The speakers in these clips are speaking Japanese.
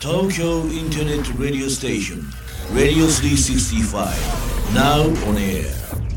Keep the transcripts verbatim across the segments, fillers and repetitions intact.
Tokyo Internet Radio Station Radio スリーシクスティーファイブ Now on air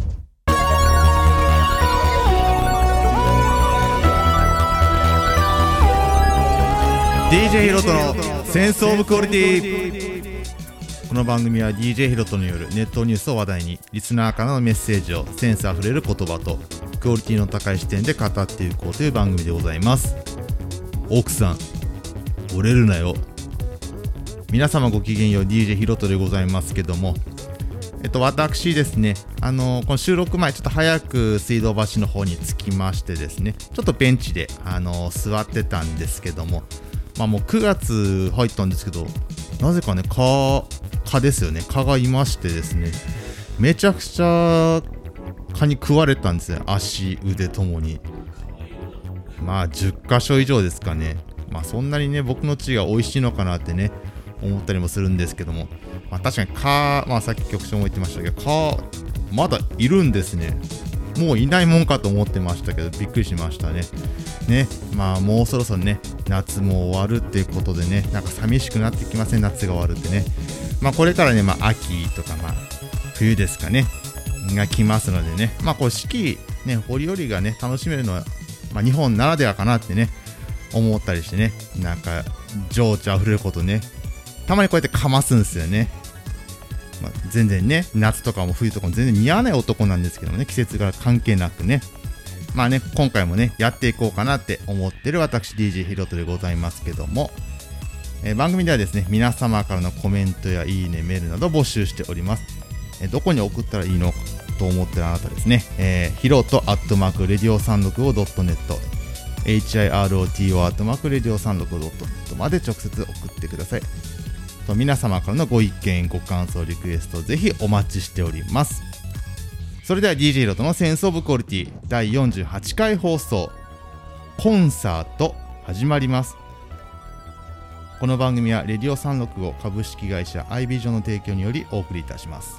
ディージェー ヒロトのセンスオブクオリティ。この番組は ディージェー ヒロトによるネットニュースを話題にリスナーからのメッセージをセンスあふれる言葉とクオリティの高い視点で語っていこうという番組でございます。奥さん折れるなよ。皆様ごきげんよう、 ディージェー ヒロトでございますけども、えっと私ですね、あのこの収録前ちょっと早く水道橋の方に着きましてですね、ちょっとベンチであの座ってたんですけども、まあもうくがつ入ったんですけど、なぜかね蚊蚊ですよね、蚊がいましてですね、めちゃくちゃ蚊に食われたんですね、足腕ともに。まあじゅっかしょ以上ですかね。まあそんなにね僕の血が美味しいのかなってね思ったりもするんですけども、まあ、確かに蚊、まあさっき局長も言ってましたけど、蚊まだいるんですね。もういないもんかと思ってましたけど、びっくりしましたね。ね、まあもうそろそろね夏も終わるっていうことでね、なんか寂しくなってきません、夏が終わるってね。まあこれからね、まあ秋とかまあ冬ですかねが来ますのでね、まあこう四季ね折々がね楽しめるのは、まあ、日本ならではかなってね思ったりしてね、なんか情緒あふれることね、たまにこうやってかますんですよね。まあ、全然ね夏とかも冬とかも全然似合わない男なんですけどもね、季節が関係なくね、まあね今回もねやっていこうかなって思ってる私 ディージェー ヒロトでございますけども、えー、番組ではですね皆様からのコメントやいいねメールなど募集しております。えー、どこに送ったらいいのかと思ってるあなたですね、えー、ヒロトアットマークレディオさんろくごドットネット ヒロト アットマークレディオさんろくごドットネット まで直接送ってください。皆様からのご意見ご感想リクエストぜひお待ちしております。それでは ディージェー ヒロトのセンスオブクオリティだいよんじゅうはちかい放送コンサート始まります。この番組はレディオさんろくご株式会社アイビジョンの提供によりお送りいたします。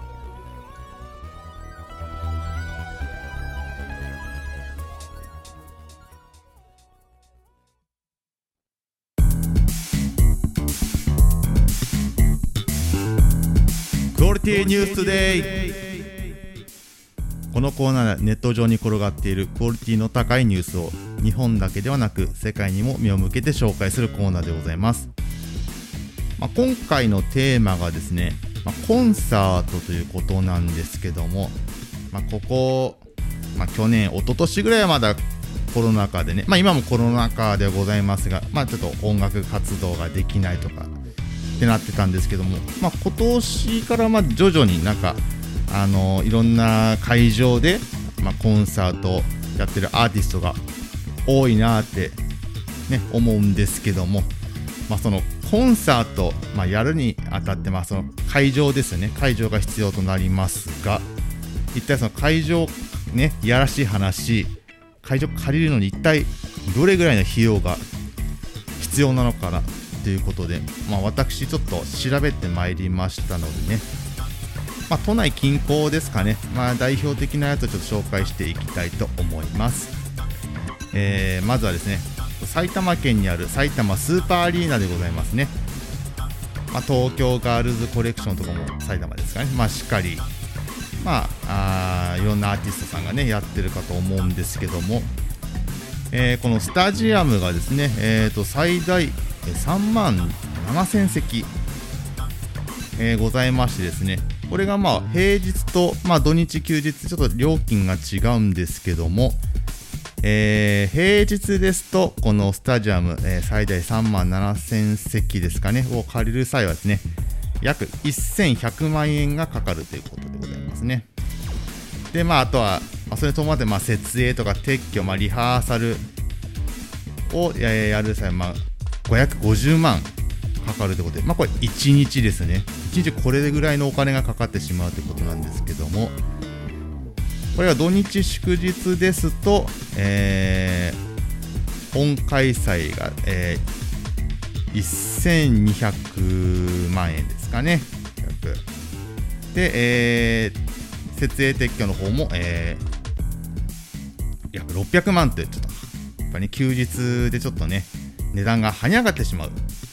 クオリティニュースデイ。このコーナーはネット上に転がっているクオリティの高いニュースを日本だけではなく世界にも目を向けて紹介するコーナーでございます。まあ、今回のテーマがですね、まあ、コンサートということなんですけども、まあ、ここ、まあ、去年一昨年ぐらいはまだコロナ禍でね、まあ、今もコロナ禍ではございますが、まあ、ちょっと音楽活動ができないとかってなってたんですけども、まあ、今年からまあ徐々になんかあのいろんな会場で、まあ、コンサートやってるアーティストが多いなって、ね、思うんですけども、まあ、そのコンサート、まあ、やるにあたって、まあ、その会場ですね、会場が必要となりますが、一体その会場ね、いやらしい話、会場借りるのに一体どれぐらいの費用が必要なのかなということで、まあ、私ちょっと調べてまいりましたのでね、まあ、都内近郊ですかね、まあ、代表的なやつをちょっと紹介していきたいと思います。えー、まずはですね、埼玉県にある埼玉スーパーアリーナでございますね。まあ、東京ガールズコレクションとかも埼玉ですかね、まあ、しっかり、まあ、あいろんなアーティストさんがねやってるかと思うんですけども、えー、このスタジアムがですね、えー、と最大さんまんななせんせき、えー、ございましてですね、これがまあ平日と、まあ、土日休日ちょっと料金が違うんですけども、えー、平日ですとこのスタジアム、えー、最大さんまんななせんせきですかねを借りる際はですね、約せんひゃくまんえんがかかるということでございますね。でまああとは、まあ、それとまでまあ設営とか撤去、まあ、リハーサルをやる際、まあごひゃくごじゅうまんかかるということで、まあこれいちにちですね、いちにちこれぐらいのお金がかかってしまうということなんですけども、これは土日祝日ですと、えー、本開催が、えー、せんにひゃくまんえんですかね。で、えー、設営撤去の方も、えー、約ろっぴゃくまんというちょっとやっぱり、ね、休日でちょっとね値段が跳ね上がってしまう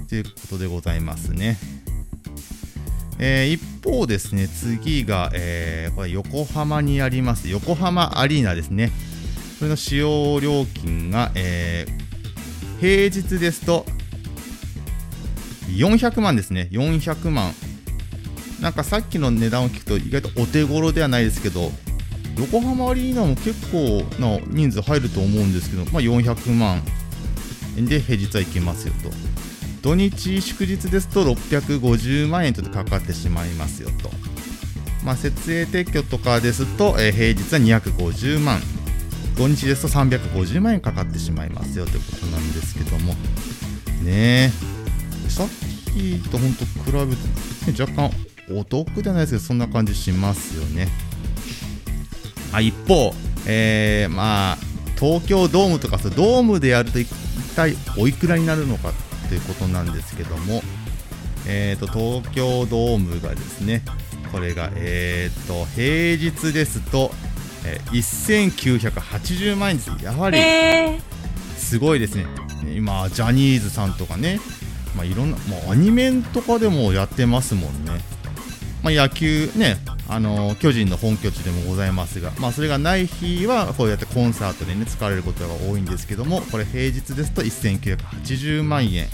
ということでございますね。えー、一方ですね、次が、えー、これ横浜にあります横浜アリーナですね。これの使用料金が、えー、平日ですとよんひゃくまんですね。よんひゃくまん。なんかさっきの値段を聞くと意外とお手頃ではないですけど、横浜アリーナも結構な人数入ると思うんですけど、まあ、よんひゃくまんえんで平日は行けますよと。土日祝日ですとろっぴゃくごじゅうまんえんとかかってしまいますよと。まあ、設営撤去とかですと、えー、平日はにひゃくごじゅうまん、土日ですとさんびゃくごじゅうまんえんかかってしまいますよということなんですけどもね。えさっきと本当比べて、ね、若干お得じゃないですけど、そんな感じしますよね。あ一方、えー、まあ東京ドームとか、そうドームでやると一体おいくらになるのかということなんですけども、えーと東京ドームがですね、これがえーと平日ですと、えー、せんきゅうひゃくはちじゅうまんえんです。やはりすごいですね。今ジャニーズさんとかね、まあ、いろんな、まあ、アニメとかでもやってますもんね。まあ、野球ね、あのー、巨人の本拠地でもございますが、まあ、それがない日はこうやってコンサートでね使われることが多いんですけども、これ平日ですとせんきゅうひゃくはちじゅうまんえん。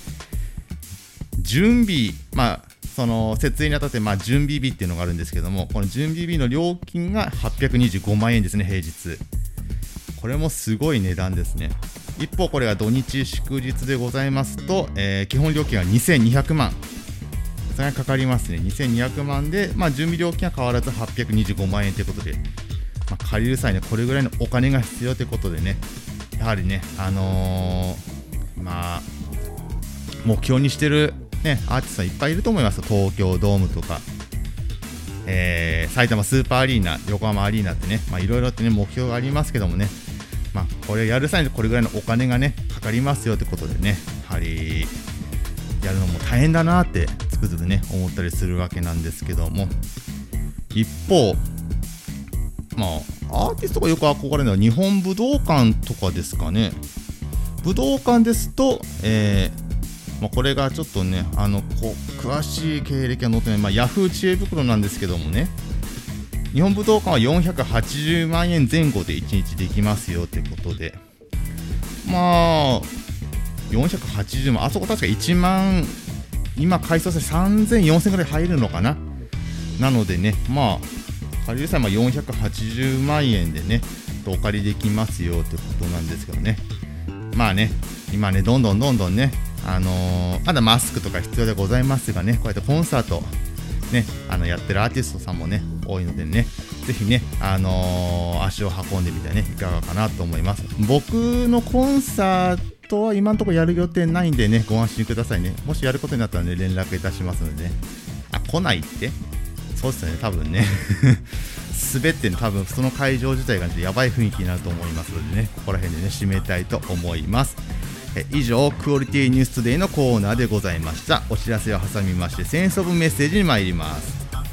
準備、まあその設営にあたって、まあ、準備日っていうのがあるんですけども、この準備日の料金がはっぴゃくにじゅうごまんえんですね、平日。これもすごい値段ですね。一方これが土日祝日でございますと、えー、基本料金はにせんにひゃくまん、それがかかりますね。にせんにひゃくまんで、まあ、準備料金は変わらずはっぴゃくにじゅうごまんえんということで、まあ、借りる際にはこれぐらいのお金が必要ということでね、やはりね、あのー、まあ目標にしてる、ね、アーティストさんいっぱいいると思います。東京ドームとか、えー、埼玉スーパーアリーナ、横浜アリーナってね、まあいろいろってね目標がありますけどもね、まあこれをやる際にこれぐらいのお金がねかかりますよということでね、やはりやるのも大変だなってつくづくね思ったりするわけなんですけども、一方まあアーティストがよく憧れるのは日本武道館とかですかね。武道館ですと、えーまあ、これがちょっとねあのこ詳しい経歴は載ってない、まあ、ヤフー知恵袋なんですけどもね、日本武道館はよんひゃくはちじゅうまんえんぜん後でいちにちできますよということで、まあよんひゃくはちじゅうまん、あそこ確かいちまん、今改装してさんぜんよんせんぐらい入るのかな。なのでね、まあ借りる際はよんひゃくはちじゅうまんえんでねお借りできますよということなんですけどね。まあね今ねどんどんどんどんねあのー、まだマスクとか必要でございますがね、こうやってコンサートねあのやってるアーティストさんもね多いのでね、ぜひねあのー、足を運んでみてねいかがかなと思います。僕のコンサートは今のところやる予定ないんでね、ご安心くださいね。もしやることになったらね連絡いたしますのでね。あ、来ないってそうですね、多分ね滑って多分その会場自体がやばい雰囲気になると思いますのでね、ここら辺でね締めたいと思います。え以上クオリティニューストゥデイのコーナーでございました。お知らせを挟みましてセンスオブメッセージに参ります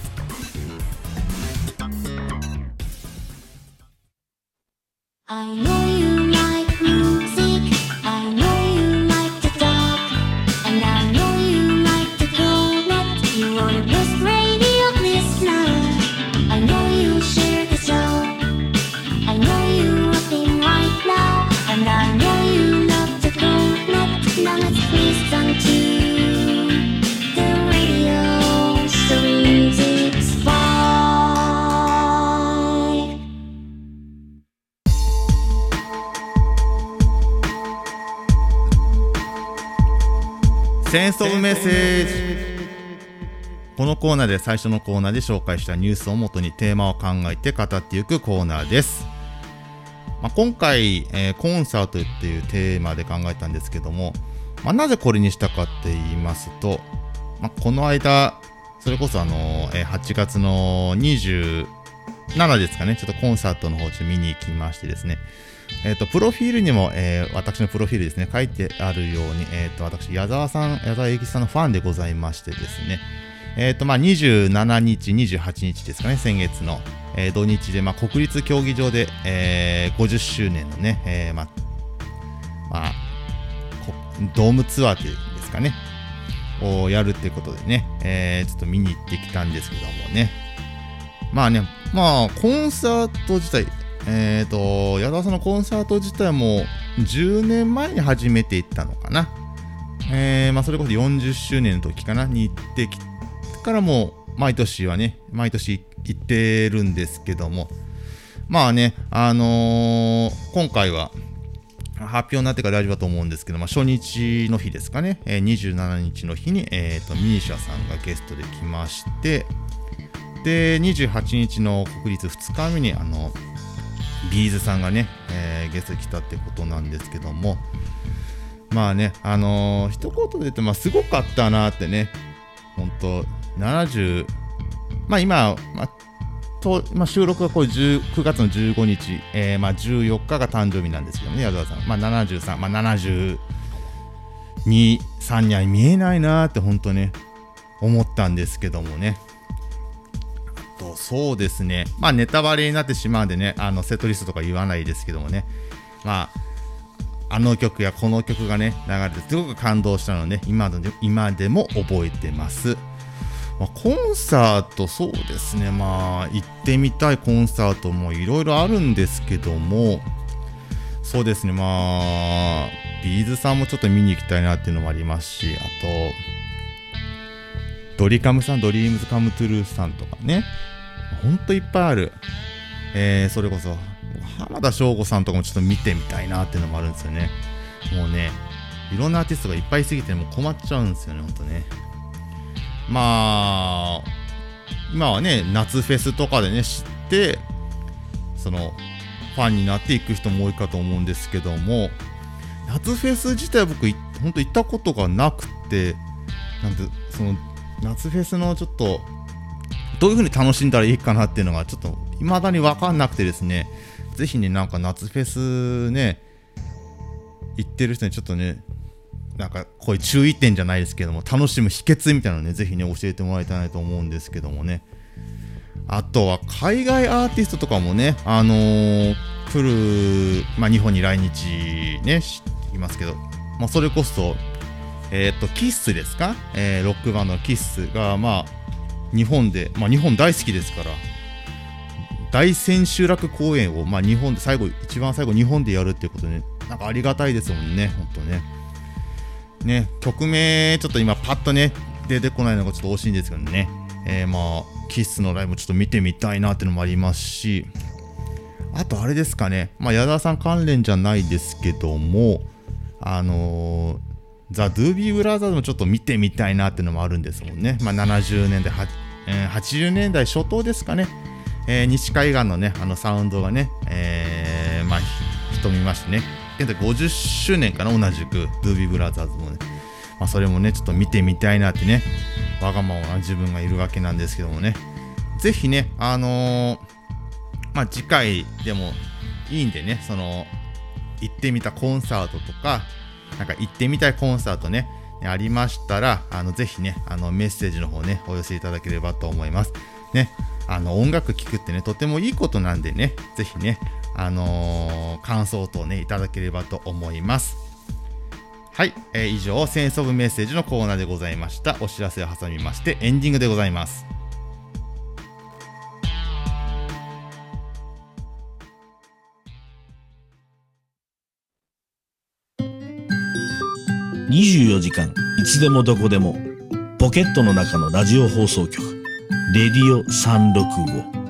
。I know you like music, I know you like to talk, and I know you like to go net. You are the best radio listener. I know you share the show. I know you working right now, and I know you love to go net. Now let's listen to the radio six five. センスオブメッセージ。このコーナーで最初のコーナーで紹介したニュースをもとにテーマを考えて語っていくコーナーです。まあ、今回、えー、コンサートっていうテーマで考えたんですけども、まあ、なぜこれにしたかって言いますと、まあ、この間それこそあの、えー、はちがつのにじゅうしちですかね、ちょっとコンサートの方を見に行きましてですね、えーと、プロフィールにも、えー、私のプロフィールですね、書いてあるように、えーと、私、矢沢さん、矢沢永吉さんのファンでございましてですね、えーと、まあ、にじゅうしちにち、にじゅうはちにちですかね、先月の、えー、土日で、まあ、国立競技場で、えー、ごじゅっしゅうねんのね、えー、まあ、まあ、ドームツアーというんですかね、 をやるってことでね、えー、ちょっと見に行ってきたんですけどもね。まあね、まあコンサート自体、えーと矢田さんのコンサート自体もじゅうねんまえに初めて行ったのかな。えー、まあそれこそよんじゅっしゅうねんの時かなに行ってきてからも毎年はね毎年行ってるんですけども、まあねあのー、今回は発表になってから大丈夫だと思うんですけど、まあ、初日の日ですかね、えー、にじゅうしちにちの日に、えー、とミーシャさんがゲストで来まして、でにじゅうはちにちの国立ふつかめにあのビーズさんがね、えー、ゲストに来たってことなんですけども、まあねあのー、一言で言って、まあ、すごかったなってね、本当ななじゅうまあ今、まあとまあ、収録がこうくがつのじゅうごにち、えー、まあじゅうよっかが誕生日なんですけどね、矢沢さん、まあ、ななじゅうさん、まあ、ななじゅうに、さんには見えないなーって本当ね思ったんですけどもね。あとそうですね、まあネタバレになってしまうんでね、あのセットリストとか言わないですけどもね、まああの曲やこの曲がね流れてすごく感動したので、ね、今で今でも覚えてます。まあ、コンサートそうですね、まあ行ってみたいコンサートもいろいろあるんですけども、そうですね、まあビーズさんもちょっと見に行きたいなっていうのもありますし、あとドリカムさん、ドリームズカムトゥルーさんとかね、ほんといっぱいある。えー、それこそ浜田省吾さんとかもちょっと見てみたいなっていうのもあるんですよね。もうねいろんなアーティストがいっぱいすぎてもう困っちゃうんですよね、ほんとね。まあ今はね夏フェスとかでね知ってそのファンになっていく人も多いかと思うんですけども、夏フェス自体は僕ほんと行ったことがなくて、なんてその夏フェスのちょっとどういう風に楽しんだらいいかなっていうのがちょっと未だに分かんなくてですね、ぜひねなんか夏フェスね行ってる人にちょっとねなんかこういう注意点じゃないですけども楽しむ秘訣みたいなのねぜひね教えてもらいたいなと思うんですけどもね。あとは海外アーティストとかもねあのー、来る、まあ、日本に来日ねしますけど、まあ、それこそえっとキッスですか、えー、ロックバンドのキッスがまあ日本で、まあ、日本大好きですから大千秋楽公演を、まあ、日本で最後一番最後日本でやるっていうことで、ね、なんかありがたいですもんね、本当ね。ね、曲名ちょっと今パッとね出てこないのがちょっと惜しいんですけどね、えー、まあキッスのライブちょっと見てみたいなっていうのもありますし、あとあれですかね、まあ矢田さん関連じゃないですけどもあのー、ザ・ドゥービー・ブラザーズもちょっと見てみたいなっていうのもあるんですもんね。まあななじゅうねんだい、えー、はちじゅうねんだい初頭ですかね、えー、西海岸のねあのサウンドがね、えー、まあ人見ましてね、現在ごじゅっしゅうねんかな、同じくドゥービーブラザーズもね、まあ、それもねちょっと見てみたいなってねわがままな自分がいるわけなんですけどもね、ぜひねあのー、まあ次回でもいいんでね、その行ってみたコンサートとかなんか行ってみたいコンサートねありましたらあのぜひねあのメッセージの方ねお寄せいただければと思いますね。あの音楽聴くってねとてもいいことなんでね、ぜひねあのー、感想等ねいただければと思います。はい、えー、以上センスオブメッセージのコーナーでございました。お知らせを挟みましてエンディングでございます。 にじゅうよじかんいつでもどこでもポケットの中のラジオ放送局レディオさんろくご。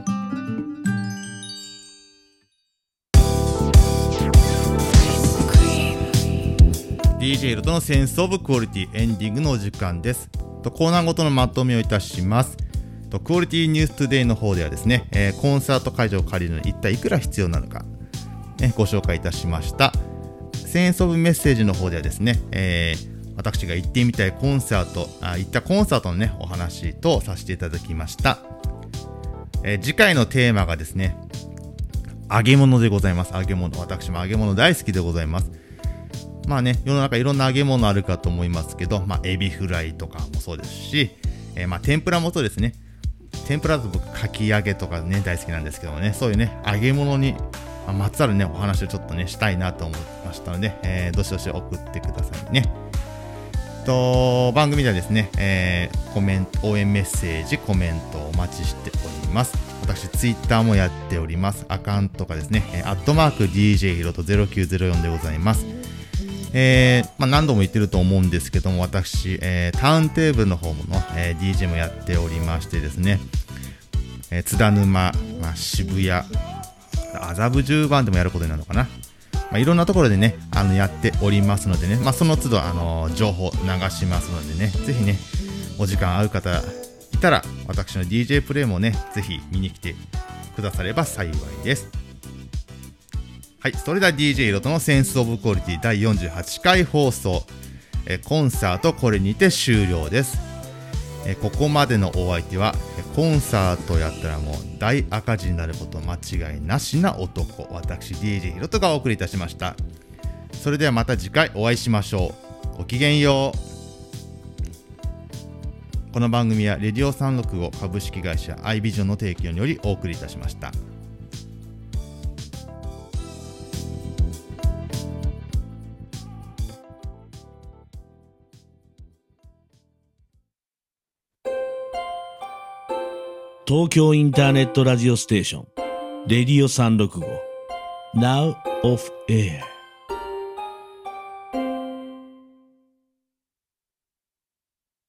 ディージェー ロトのセンスオブクオリティエンディングのお時間です。とコーナーごとのまとめをいたします。とクオリティニューストゥデイの方ではですね、えー、コンサート会場を借りるのに一体いくら必要なのか、ね、ご紹介いたしました。センスオブメッセージの方ではですね、えー私が行ってみたいコンサート、あ行ったコンサートのねお話とさせていただきました。えー、次回のテーマがですね揚げ物でございます。揚げ物、私も揚げ物大好きでございます。まあね世の中いろんな揚げ物あるかと思いますけど、まあエビフライとかもそうですし、えー、まあ天ぷらもそうですね。天ぷらだと僕かき揚げとかね大好きなんですけどもね、そういうね揚げ物にまつわるねお話をちょっとねしたいなと思いましたので、えー、どしどし送ってくださいね。 と番組ではですね、えー、コメント応援メッセージコメントをお待ちしております。私ツイッターもやっております。アカウントがですね、アットマーク ディージェー ヒロトゼロきゅうゼロよんでございます。えーまあ、何度も言ってると思うんですけども、私、えー、ターンテーブルの方もの、えー、ディージェー もやっておりましてですね、えー、津田沼、まあ、渋谷、麻布十番でもやることになるのかな、まあ、いろんなところでねあのやっておりますのでね、まあ、その都度あの情報流しますのでね、ぜひねお時間合う方いたら私の ディージェー プレイもねぜひ見に来てくだされば幸いです。はい、それでは ディージェー ヒロトのセンスオブクオリティだいよんじゅうはちかい放送、えコンサートこれにて終了です。えここまでのお相手はコンサートやったらもう大赤字になること間違いなしな男、私 ディージェー ヒロトがお送りいたしました。それではまた次回お会いしましょう。ごきげんよう。この番組はレディオさんろくご株式会社アイビジョンの提供によりお送りいたしました。 東京インターネットラジオステーションレディオさんろくご Now off air